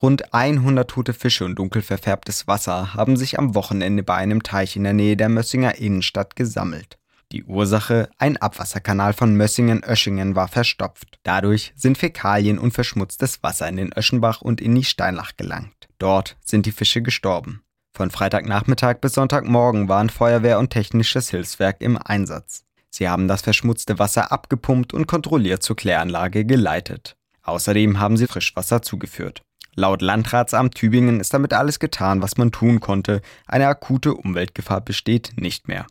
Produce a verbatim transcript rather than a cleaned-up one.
Rund hundert tote Fische und dunkel verfärbtes Wasser haben sich am Wochenende bei einem Teich in der Nähe der Mössinger Innenstadt gesammelt. Die Ursache: ein Abwasserkanal von Mössingen-Oeschingen war verstopft. Dadurch sind Fäkalien und verschmutztes Wasser in den Öschenbach und in die Steinlach gelangt. Dort sind die Fische gestorben. Von Freitagnachmittag bis Sonntagmorgen waren Feuerwehr und technisches Hilfswerk im Einsatz. Sie haben das verschmutzte Wasser abgepumpt und kontrolliert zur Kläranlage geleitet. Außerdem haben sie Frischwasser zugeführt. Laut Landratsamt Tübingen ist damit alles getan, was man tun konnte. Eine akute Umweltgefahr besteht nicht mehr.